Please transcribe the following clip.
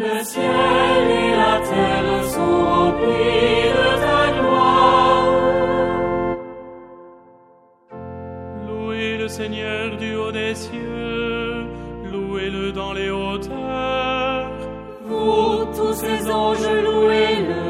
Le ciel et la terre sont remplis de ta gloire. Louez le Seigneur du haut des cieux, louez-le dans les hauteurs. Vous, tous ces anges, louez-le.